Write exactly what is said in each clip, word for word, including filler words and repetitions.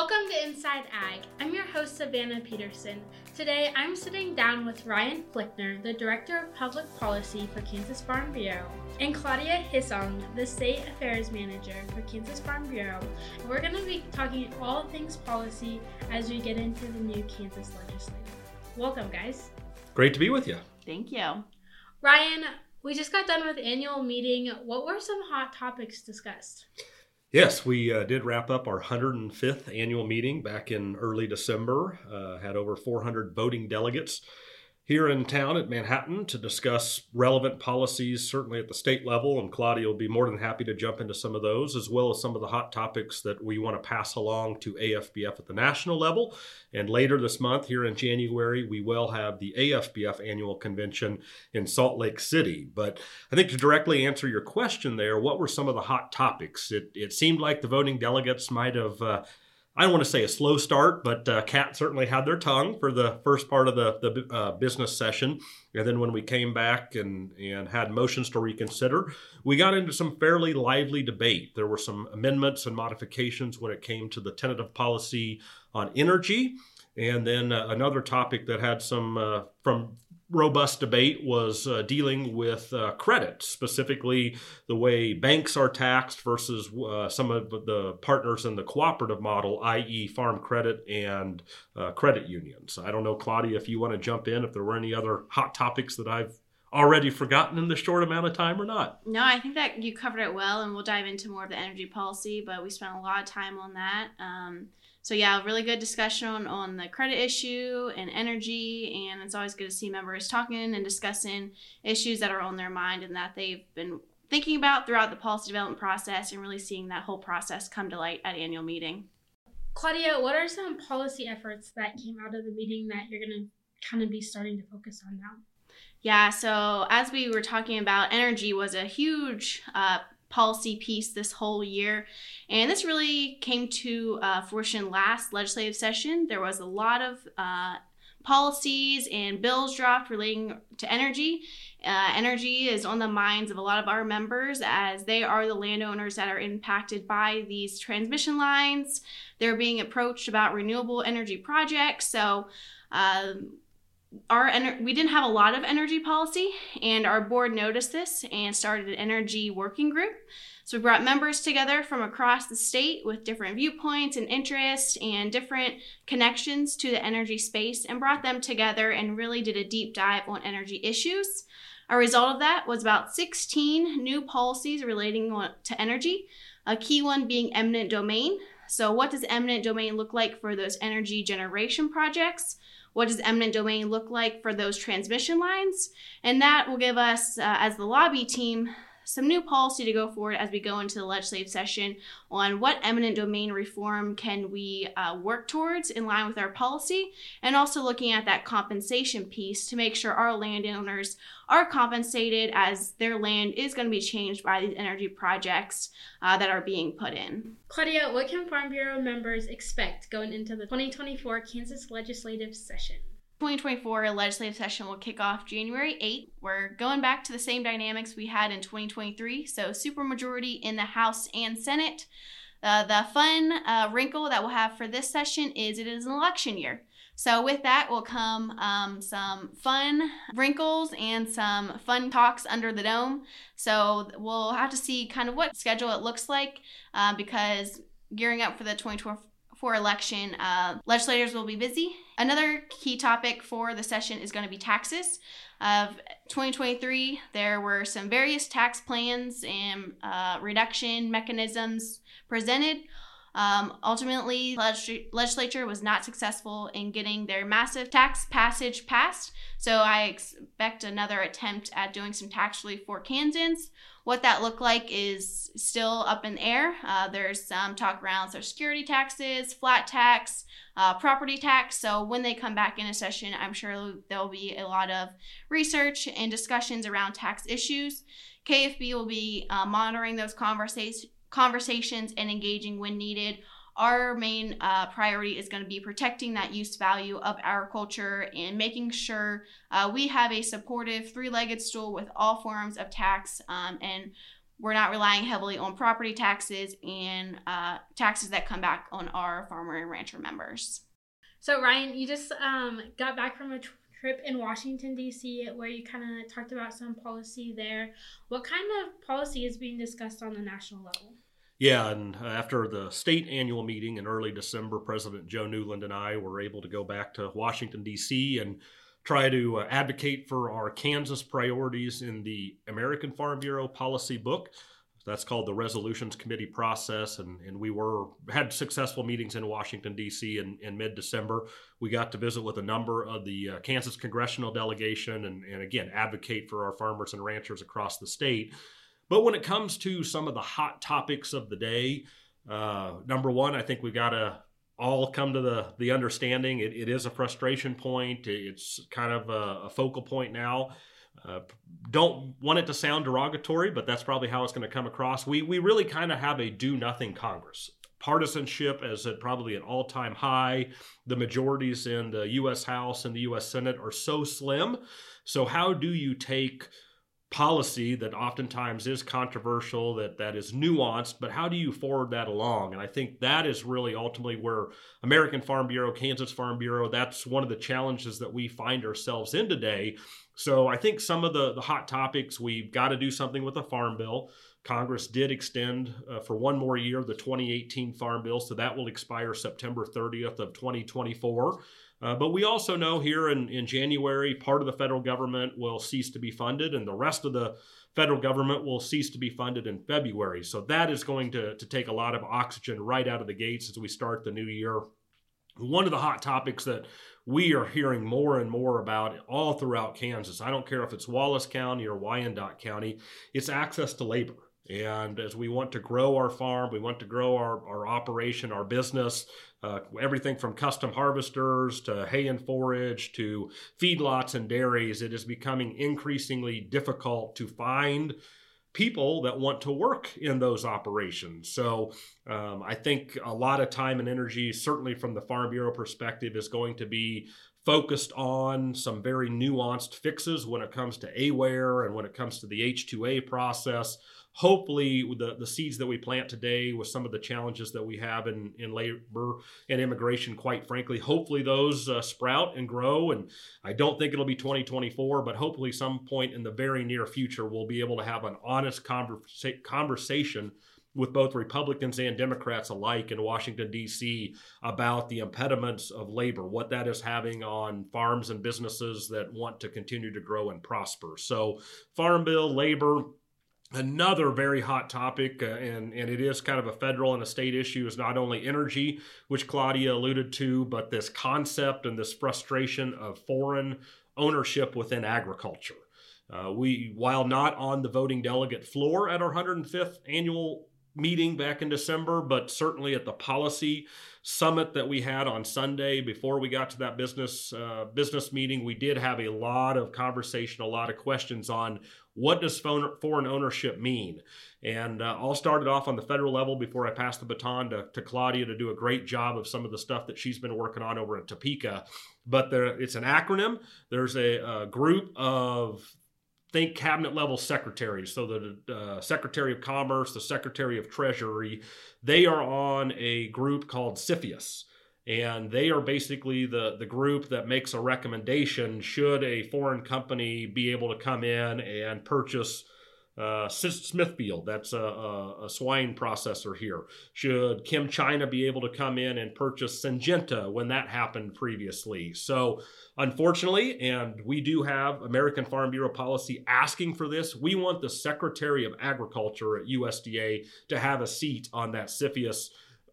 Welcome to Inside Ag. I'm your host, Savannah Peterson. Today, I'm sitting down with Ryan Flickner, the Director of Public Policy for Kansas Farm Bureau, and Claudia Hissong, the State Affairs Manager for Kansas Farm Bureau. We're going to be talking all things policy as we get into the new Kansas legislature. Welcome, guys. Great to be with you. Thank you. Ryan, we just got done with annual meeting. What were some hot topics discussed? Yes, we uh, did wrap up our one hundred fifth annual meeting back in early December. Uh, had over four hundred voting delegates here in town at Manhattan to discuss relevant policies, certainly at the state level, and Claudia will be more than happy to jump into some of those, as well as some of the hot topics that we want to pass along to A F B F at the national level. And later this month, here in January, we will have the A F B F annual convention in Salt Lake City. But I think to directly answer your question there, what were some of the hot topics? It, it seemed like the voting delegates might have uh, I don't want to say a slow start, but uh, Cat certainly had their tongue for the first part of the, the uh, business session. And then when we came back and, and had motions to reconsider, we got into some fairly lively debate. There were some amendments and modifications when it came to the tentative policy on energy. And then uh, another topic that had some uh, from robust debate was uh, dealing with uh, credit, specifically the way banks are taxed versus uh, some of the partners in the cooperative model, that is farm credit and uh, credit unions. I don't know, Claudia, if you want to jump in, if there were any other hot topics that I've already forgotten in this short amount of time or not. No, I think that you covered it well, and we'll dive into more of the energy policy, but we spent a lot of time on that. Um, So yeah, really good discussion on, on the credit issue and energy, and it's always good to see members talking and discussing issues that are on their mind and that they've been thinking about throughout the policy development process, and really seeing that whole process come to light at annual meeting. Claudia, what are some policy efforts that came out of the meeting that you're going to kind of be starting to focus on now? Yeah, so as we were talking about, energy was a huge uh, policy piece this whole year, and this really came to uh, fruition last legislative session. There was a lot of uh, policies and bills dropped relating to energy. Uh, energy is on the minds of a lot of our members, as they are the landowners that are impacted by these transmission lines. They're being approached about renewable energy projects. So um, Our ener- we didn't have a lot of energy policy, and our board noticed this and started an energy working group. So we brought members together from across the state with different viewpoints and interests and different connections to the energy space, and brought them together and really did a deep dive on energy issues. A result of that was about sixteen new policies relating to energy, a key one being eminent domain. So what does eminent domain look like for those energy generation projects? What does eminent domain look like for those transmission lines? And that will give us, uh, as the lobby team, some new policy to go forward as we go into the legislative session on what eminent domain reform can we uh, work towards in line with our policy, and also looking at that compensation piece to make sure our landowners are compensated as their land is going to be changed by these energy projects uh, that are being put in. Claudia, what can Farm Bureau members expect going into the twenty twenty-four Kansas legislative session? twenty twenty-four legislative session will kick off January eighth. We're going back to the same dynamics we had in twenty twenty-three, so supermajority in the House and Senate. Uh, the fun uh, wrinkle that we'll have for this session is it is an election year. So with that will come um, some fun wrinkles and some fun talks under the dome. So we'll have to see kind of what schedule it looks like uh, because gearing up for the twenty twenty-four election, uh, legislators will be busy. Another key topic for the session is going to be taxes. Of twenty twenty-three, there were some various tax plans and uh, reduction mechanisms presented. Um, ultimately, the legis- legislature was not successful in getting their massive tax passage passed, so I expect another attempt at doing some tax relief for Kansans. What that looked like is still up in the air. Uh, there's some talk around Social Security taxes, flat tax, uh, property tax. So when they come back in a session, I'm sure there'll be a lot of research and discussions around tax issues. K F B will be uh, monitoring those conversations conversations and engaging when needed. Our main uh, priority is going to be protecting that use value of agriculture and making sure uh, we have a supportive three-legged stool with all forms of tax um, and we're not relying heavily on property taxes and uh, taxes that come back on our farmer and rancher members. So Ryan, you just um, got back from a t- trip in Washington, D C, where you kind of talked about some policy there. What kind of policy is being discussed on the national level? Yeah, and after the state annual meeting in early December, President Joe Newland and I were able to go back to Washington, D C and try to uh, advocate for our Kansas priorities in the American Farm Bureau policy book. That's called the Resolutions Committee process, and, and we were had successful meetings in Washington, D C in, in mid-December. We got to visit with a number of the uh, Kansas congressional delegation and, and, again, advocate for our farmers and ranchers across the state. But when it comes to some of the hot topics of the day, uh, number one, I think we got to all come to the, the understanding it, it is a frustration point. It's kind of a, a focal point now. Uh, don't want it to sound derogatory, but that's probably how it's going to come across. We we really kind of have a do-nothing Congress. Partisanship is at probably an all-time high. The majorities in the U S House and the U S Senate are so slim. So how do you take policy that oftentimes is controversial, that that is nuanced, but how do you forward that along? And I think that is really ultimately where American Farm Bureau, Kansas Farm Bureau, that's one of the challenges that we find ourselves in today. So I think some of the, the hot topics, we've got to do something with the Farm Bill. Congress did extend uh, for one more year the twenty eighteen Farm Bill, so that will expire September thirtieth of twenty twenty-four. Uh, but we also know here in, in January, part of the federal government will cease to be funded, and the rest of the federal government will cease to be funded in February. So that is going to, to take a lot of oxygen right out of the gates as we start the new year. One of the hot topics that we are hearing more and more about all throughout Kansas, I don't care if it's Wallace County or Wyandotte County, it's access to labor. And as we want to grow our farm, we want to grow our, our operation, our business, uh, everything from custom harvesters to hay and forage to feedlots and dairies, it is becoming increasingly difficult to find people that want to work in those operations. So um, I think a lot of time and energy, certainly from the Farm Bureau perspective, is going to be focused on some very nuanced fixes when it comes to A W A R and when it comes to the H two A process. Hopefully the, the seeds that we plant today with some of the challenges that we have in, in labor and immigration, quite frankly, hopefully those uh, sprout and grow. And I don't think it'll be twenty twenty-four, but hopefully some point in the very near future, we'll be able to have an honest conversa- conversation with both Republicans and Democrats alike in Washington, D C about the impediments of labor, what that is having on farms and businesses that want to continue to grow and prosper. So Farm Bill, labor, another very hot topic, uh, and, and it is kind of a federal and a state issue, is not only energy, which Claudia alluded to, but this concept and this frustration of foreign ownership within agriculture. Uh, we, while not on the voting delegate floor at our one hundred fifth annual meeting back in December, but certainly at the policy summit that we had on Sunday before we got to that business uh, business meeting, we did have a lot of conversation, a lot of questions on what does foreign ownership mean? And uh, I'll start it off on the federal level before I pass the baton to, to Claudia to do a great job of some of the stuff that she's been working on over in Topeka. But there, it's an acronym. There's a, a group of think cabinet level secretaries. So the uh, Secretary of Commerce, the Secretary of Treasury, they are on a group called CFIUS. And they are basically the, the group that makes a recommendation should a foreign company be able to come in and purchase uh, Smithfield, that's a, a, a swine processor here. Should Kim China be able to come in and purchase Syngenta when that happened previously? So unfortunately, and we do have American Farm Bureau policy asking for this, we want the Secretary of Agriculture at U S D A to have a seat on that CFIUS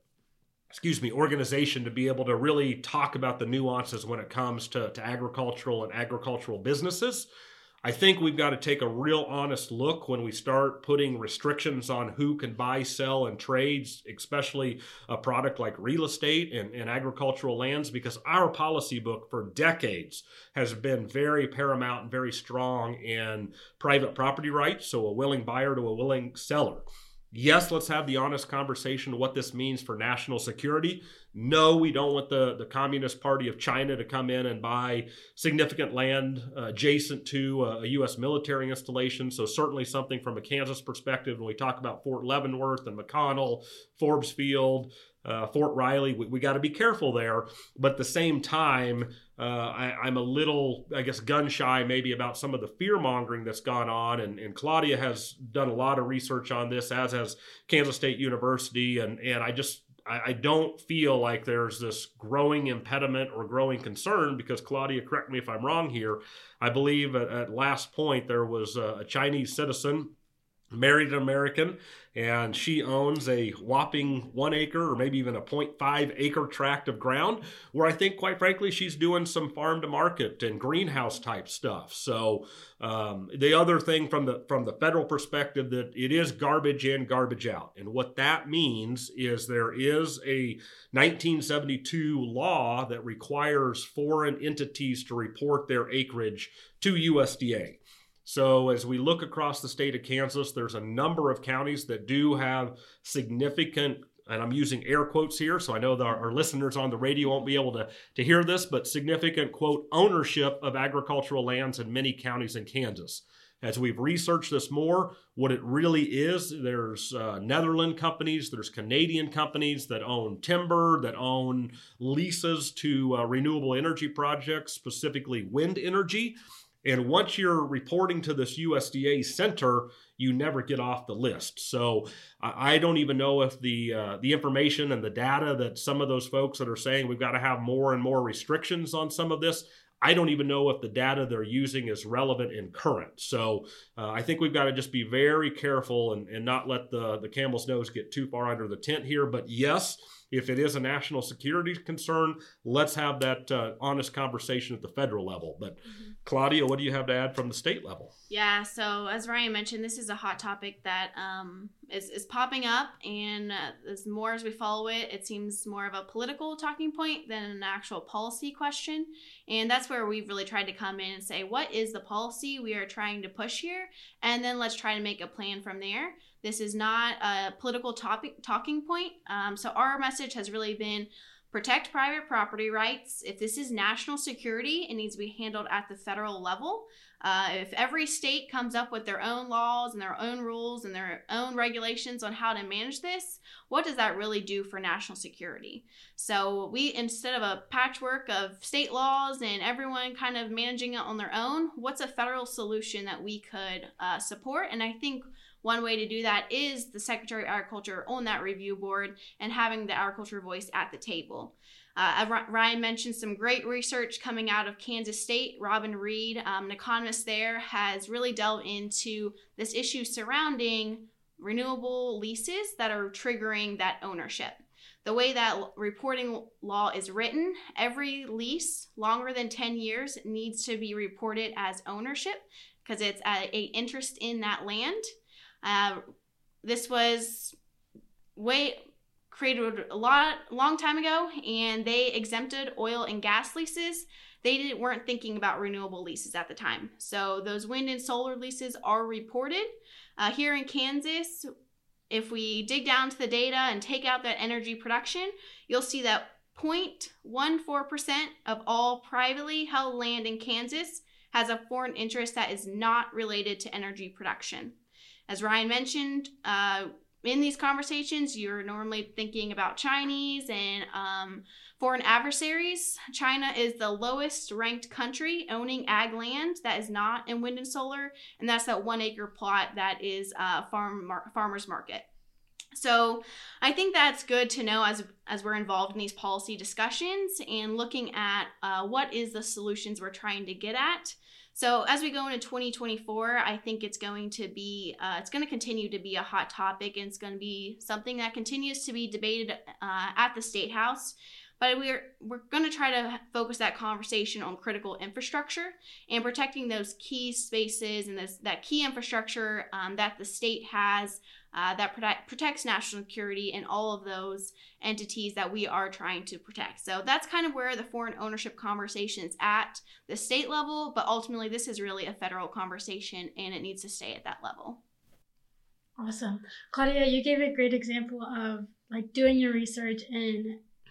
excuse me, organization to be able to really talk about the nuances when it comes to, to agricultural and agricultural businesses. I think we've got to take a real honest look when we start putting restrictions on who can buy, sell, and trades, especially a product like real estate and, and agricultural lands, because our policy book for decades has been very paramount and very strong in private property rights, so a willing buyer to a willing seller. Yes, let's have the honest conversation of what this means for national security. No, we don't want the, the Communist Party of China to come in and buy significant land uh, adjacent to a, a U S military installation. So certainly something from a Kansas perspective, when we talk about Fort Leavenworth and McConnell, Forbes Field, uh, Fort Riley, we, we got to be careful there. But at the same time, uh, I, I'm a little, I guess, gun shy maybe about some of the fear mongering that's gone on. And, and Claudia has done a lot of research on this, as has Kansas State University. And, and I just, I don't feel like there's this growing impediment or growing concern, because Claudia, correct me if I'm wrong here, I believe at, at last point there was a, a Chinese citizen, married an American, and she owns a whopping one acre or maybe even a zero point five acre tract of ground where I think, quite frankly, she's doing some farm to market and greenhouse type stuff. So um, the other thing from the from the federal perspective, that it is garbage in, garbage out. And what that means is there is a nineteen seventy-two law that requires foreign entities to report their acreage to U S D A. So as we look across the state of Kansas, there's a number of counties that do have significant, and I'm using air quotes here, so I know that our, our listeners on the radio won't be able to, to hear this, but significant, quote, ownership of agricultural lands in many counties in Kansas. As we've researched this more, what it really is, there's uh, Netherlands companies, there's Canadian companies that own timber, that own leases to uh, renewable energy projects, specifically wind energy. And once you're reporting to this U S D A center, you never get off the list. So I don't even know if the uh, the information and the data that some of those folks that are saying we've got to have more and more restrictions on some of this, I don't even know if the data they're using is relevant and current. So uh, I think we've got to just be very careful and, and not let the, the camel's nose get too far under the tent here. But yes, if it is a national security concern, let's have that uh, honest conversation at the federal level. But mm-hmm. Claudia, what do you have to add from the state level? Yeah, so as Ryan mentioned, this is a hot topic that um, is, is popping up, and uh, as more as we follow it, it seems more of a political talking point than an actual policy question. And that's where we've really tried to come in and say, what is the policy we are trying to push here? And then let's try to make a plan from there. This is not a political topic talking point. Um, so our message has really been protect private property rights. If this is national security, it needs to be handled at the federal level. Uh, if every state comes up with their own laws and their own rules and their own regulations on how to manage this, what does that really do for national security? So we, instead of a patchwork of state laws and everyone kind of managing it on their own, what's a federal solution that we could uh, support? And I think one way to do that is the Secretary of Agriculture on that review board and having the agriculture voice at the table. Uh, Ryan mentioned some great research coming out of Kansas State. Robin Reed, um, an economist there, has really delved into this issue surrounding renewable leases that are triggering that ownership. The way that reporting law is written, every lease longer than ten years needs to be reported as ownership because it's a, a interest in that land. Uh, this was way created a lot long time ago, and they exempted oil and gas leases. They didn't, weren't thinking about renewable leases at the time. So those wind and solar leases are reported. Uh, here in Kansas, if we dig down to the data and take out that energy production, you'll see that zero point one four percent of all privately held land in Kansas has a foreign interest that is not related to energy production. As Ryan mentioned, uh, in these conversations, you're normally thinking about Chinese and um, foreign adversaries. China is the lowest ranked country owning ag land that is not in wind and solar, and that's that one acre plot that is uh, farm mar- farmer's market. So I think that's good to know as as we're involved in these policy discussions and looking at uh, what is the solutions we're trying to get at. So as we go into twenty twenty-four, I think it's going to be, uh, it's going to continue to be a hot topic, and it's going to be something that continues to be debated uh, at the State House. But we're we're going to try to focus that conversation on critical infrastructure and protecting those key spaces and those, that key infrastructure um, that the state has uh, that protect, protects national security and all of those entities that we are trying to protect. So that's kind of where the foreign ownership conversation is at the state level, but ultimately this is really a federal conversation and it needs to stay at that level. Awesome. Claudia, you gave a great example of like doing your research and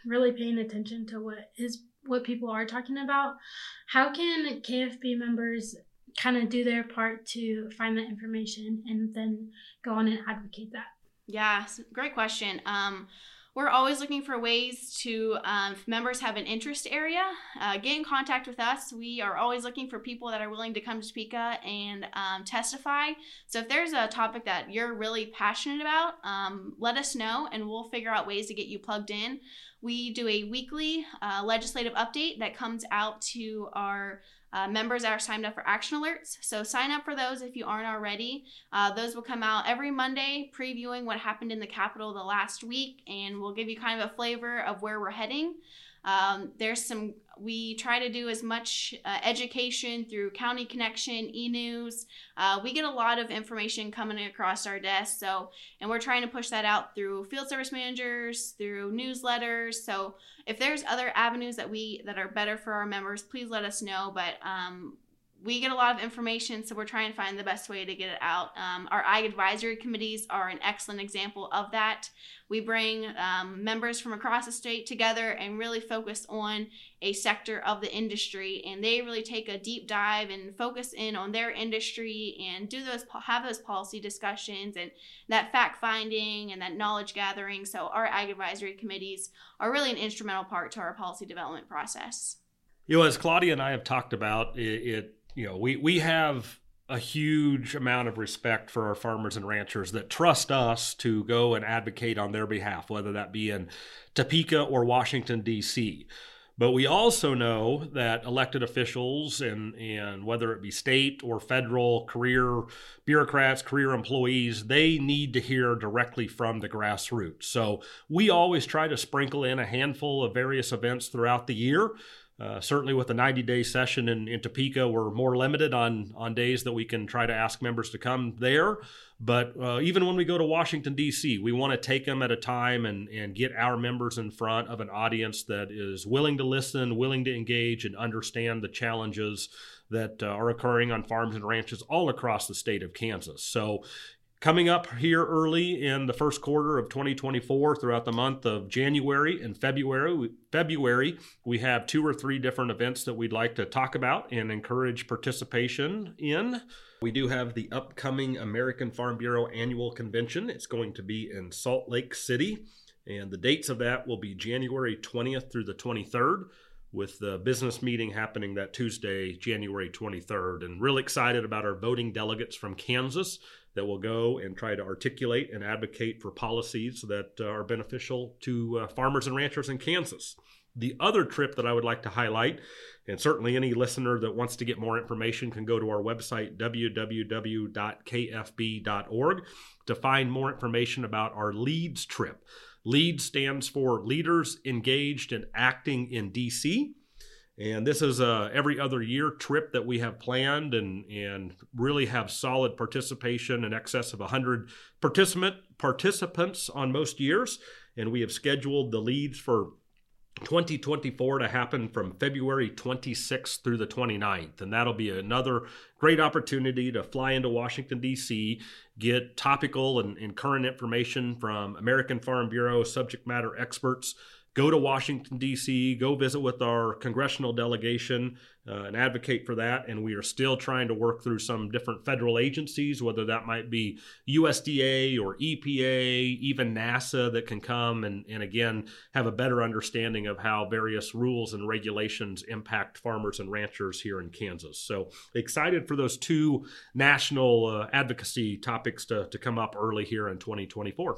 really paying attention to what is what people are talking about. How can K F B members kind of do their part to find that information and then go on and advocate that? Yeah, great question. Um, we're always looking for ways to, um, if members have an interest area, uh, get in contact with us. We are always looking for people that are willing to come to Topeka and um, testify. So if there's a topic that you're really passionate about, um, let us know and we'll figure out ways to get you plugged in. We do a weekly uh, legislative update that comes out to our Uh, members that are signed up for action alerts. So sign up for those if you aren't already. Uh, those will come out every Monday, previewing what happened in the Capitol the last week, and we'll give you kind of a flavor of where we're heading. Um, there's some, we try to do as much uh, education through County Connection, e-news. Uh, we get a lot of information coming across our desk. So, and we're trying to push that out through field service managers, through newsletters. So if there's other avenues that we, that are better for our members, please let us know. But, um, we get a lot of information, so we're trying to find the best way to get it out. Um, our I G advisory committees are an excellent example of that. We bring um, members from across the state together and really focus on a sector of the industry, and they really take a deep dive and focus in on their industry and do those have those policy discussions and that fact finding and that knowledge gathering. So our I G advisory committees are really an instrumental part to our policy development process. You know, as Claudia and I have talked about, it, it you know, we, we have a huge amount of respect for our farmers and ranchers that trust us to go and advocate on their behalf, whether that be in Topeka or Washington, D C. But we also know that elected officials and, and whether it be state or federal career bureaucrats, career employees, they need to hear directly from the grassroots. So we always try to sprinkle in a handful of various events throughout the year. Uh, certainly with the ninety-day session in, in Topeka, we're more limited on, on days that we can try to ask members to come there. But uh, even when we go to Washington, D C, we want to take them at a time and, and get our members in front of an audience that is willing to listen, willing to engage, and understand the challenges that uh, are occurring on farms and ranches all across the state of Kansas. So coming up here early in the first quarter of twenty twenty-four, throughout the month of January and February, February, we have two or three different events that we'd like to talk about and encourage participation in. We do have the upcoming American Farm Bureau Annual Convention. It's going to be in Salt Lake City, and the dates of that will be January twentieth through the twenty-third, with the business meeting happening that Tuesday, January twenty-third. And really excited about our voting delegates from Kansas that will go and try to articulate and advocate for policies that uh, are beneficial to uh, farmers and ranchers in Kansas. The other trip that I would like to highlight, and certainly any listener that wants to get more information can go to our website, w w w dot k f b dot org, to find more information about our LEADS trip. LEADS stands for Leaders Engaged and Acting in D C, and this is a every other year trip that we have planned and, and really have solid participation in excess of one hundred participant participants on most years. And we have scheduled the LEADS for twenty twenty-four to happen from February twenty-sixth through the twenty-ninth. And that'll be another great opportunity to fly into Washington, D C, get topical and, and current information from American Farm Bureau subject matter experts, go to Washington, D C, go visit with our congressional delegation uh, and advocate for that. And we are still trying to work through some different federal agencies, whether that might be U S D A or E P A, even NASA, that can come and, and again, have a better understanding of how various rules and regulations impact farmers and ranchers here in Kansas. So excited for those two national uh, advocacy topics to, to come up early here in twenty twenty-four.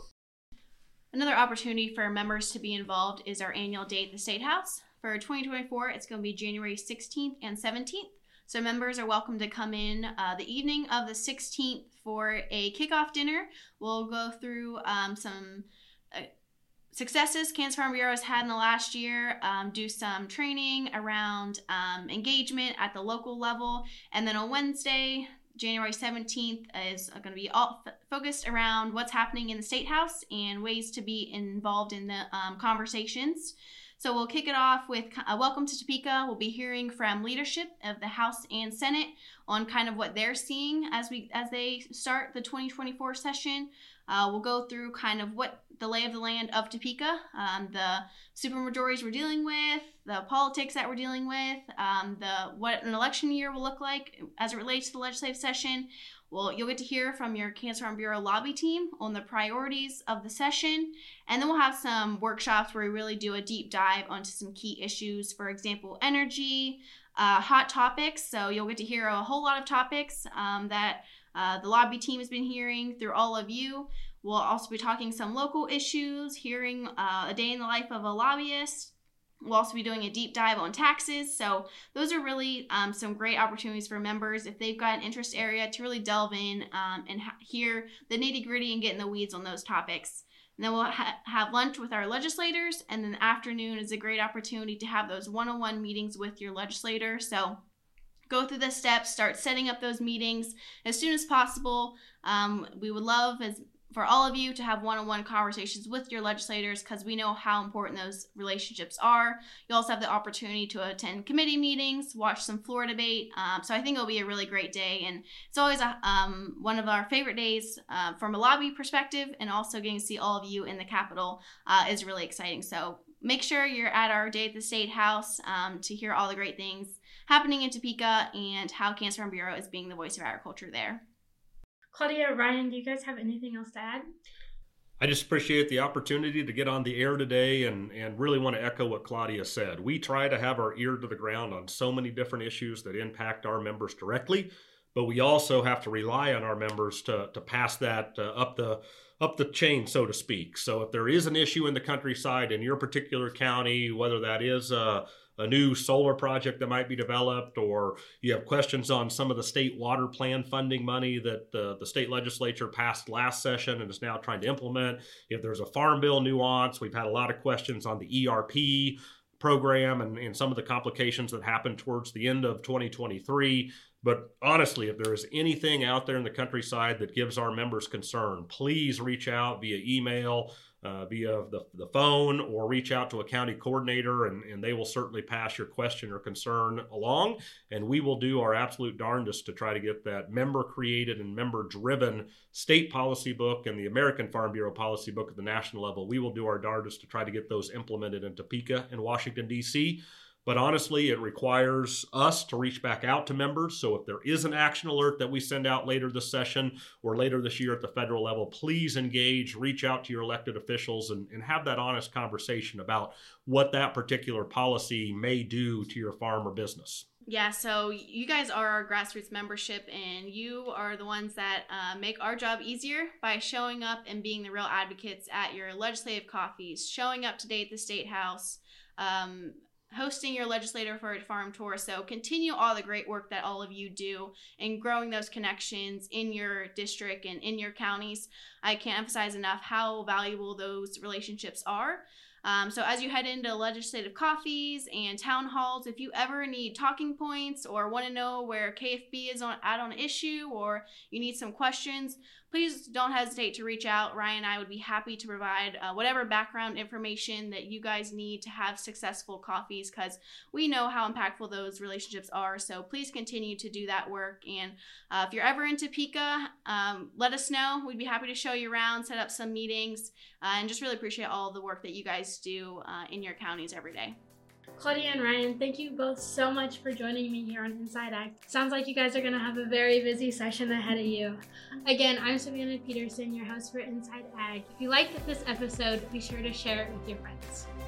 Another opportunity for members to be involved is our annual day at the State House. For twenty twenty-four, it's going to be January sixteenth and seventeenth. So members are welcome to come in uh, the evening of the sixteenth for a kickoff dinner. We'll go through um, some uh, successes Kansas Farm Bureau has had in the last year, um, do some training around um, engagement at the local level, and then on Wednesday, January seventeenth, is going to be all f- focused around what's happening in the State House and ways to be involved in the um, conversations. So we'll kick it off with a welcome to Topeka. We'll be hearing from leadership of the House and Senate on kind of what they're seeing as we as they start the twenty twenty-four session. Uh, we'll go through kind of what the lay of the land of Topeka, um, the supermajorities we're dealing with, the politics that we're dealing with, um, the what an election year will look like as it relates to the legislative session. Well, you'll get to hear from your Kansas Farm Bureau lobby team on the priorities of the session. And then we'll have some workshops where we really do a deep dive onto some key issues. For example, energy, uh, hot topics. So you'll get to hear a whole lot of topics um, that uh, the lobby team has been hearing through all of you. We'll also be talking some local issues, hearing uh, a day in the life of a lobbyist. We'll also be doing a deep dive on taxes. So those are really um, some great opportunities for members if they've got an interest area to really delve in um, and ha- hear the nitty gritty and get in the weeds on those topics. And then we'll ha- have lunch with our legislators. And then the afternoon is a great opportunity to have those one-on-one meetings with your legislator. So go through the steps, start setting up those meetings as soon as possible. Um, we would love as for all of you to have one-on-one conversations with your legislators because we know how important those relationships are. You also have the opportunity to attend committee meetings, watch some floor debate. Um, so I think it'll be a really great day. And it's always a, um, one of our favorite days uh, from a lobby perspective, and also getting to see all of you in the Capitol uh, is really exciting. So make sure you're at our day at the State House um, to hear all the great things happening in Topeka and how Kansas Farm Bureau is being the voice of agriculture there. Claudia, Ryan, do you guys have anything else to add? I just appreciate the opportunity to get on the air today and, and really want to echo what Claudia said. We try to have our ear to the ground on so many different issues that impact our members directly, but we also have to rely on our members to, to pass that uh, up the up the chain, so to speak. So if there is an issue in the countryside in your particular county, whether that is a a new solar project that might be developed, or you have questions on some of the state water plan funding money that the, the state legislature passed last session and is now trying to implement. If there's a farm bill nuance, we've had a lot of questions on the E R P program and, and some of the complications that happened towards the end of twenty twenty-three. But honestly, if there is anything out there in the countryside that gives our members concern, please reach out via email, Uh, via the, the phone, or reach out to a county coordinator, and, and they will certainly pass your question or concern along. And we will do our absolute darndest to try to get that member-created and member-driven state policy book and the American Farm Bureau policy book at the national level. We will do our darndest to try to get those implemented in Topeka and Washington, D C But honestly, it requires us to reach back out to members. So if there is an action alert that we send out later this session or later this year at the federal level, please engage, reach out to your elected officials, and, and have that honest conversation about what that particular policy may do to your farm or business. Yeah, so you guys are our grassroots membership, and you are the ones that uh, make our job easier by showing up and being the real advocates at your legislative coffees, showing up today at the State House, um, hosting your legislator for a farm tour. So continue all the great work that all of you do in growing those connections in your district and in your counties. I can't emphasize enough how valuable those relationships are. Um, so as you head into legislative coffees and town halls, if you ever need talking points or want to know where K F B is on, at on an issue, or you need some questions, please don't hesitate to reach out. Ryan and I would be happy to provide uh, whatever background information that you guys need to have successful coffees, because we know how impactful those relationships are. So please continue to do that work. And uh, if you're ever in Topeka, um, let us know. We'd be happy to show you around, set up some meetings, uh, and just really appreciate all the work that you guys do uh, in your counties every day. Claudia and Ryan, thank you both so much for joining me here on Inside Ag. Sounds like you guys are going to have a very busy session ahead of you. Again, I'm Savannah Peterson, your host for Inside Ag. If you liked this episode, be sure to share it with your friends.